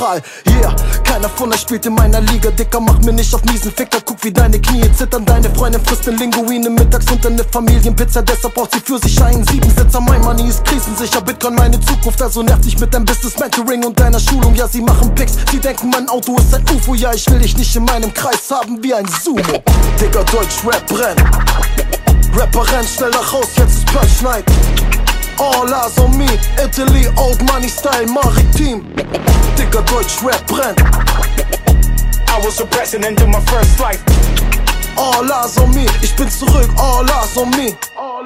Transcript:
prall. Yeah, keiner von euch spielt in meiner Liga, Dicker, mach mir nicht auf miesen Ficker. Guck wie deine Knie zittern, deine Freundin frisst ne Linguine mittags und eine Familienpizza. Deshalb braucht sie für sich einen Siebensitzer. Mein Money ist krisensicher, Bitcoin meine Zukunft. Also nerv dich mit deinem Business Mentoring und deiner Schulung. Ja, sie machen Picks, sie denken mein Auto ist ein UFO. Ja, ich will dich nicht in meinem Kreis haben wie ein Sumo. Digga, Deutsch-Rap brennt. Rapper rennt schneller raus, jetzt ist Punch Night. All eyes on me, Italy, old money style, maritim. Digga, Deutsch-Rap brennt. I was a president in my first life. All eyes on me, ich bin zurück, all eyes on me.